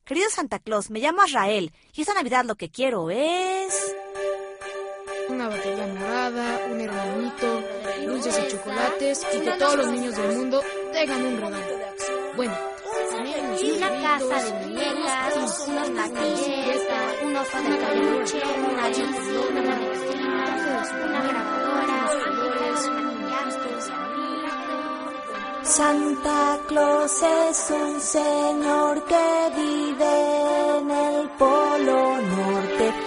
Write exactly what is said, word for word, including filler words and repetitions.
Querido Santa Claus, me llamo Azrael y esta Navidad lo que quiero es... una batería morada, un hermanito, dulces y chocolates y que todos los niños del mundo tengan un regalo. Bueno, y una casa de muñecas, unos maquilletas, un oso de peluche, una bicicleta, una bicicleta, una grabadora, flores, maquillastos. Santa Claus es un señor que vive en el Polo Norte.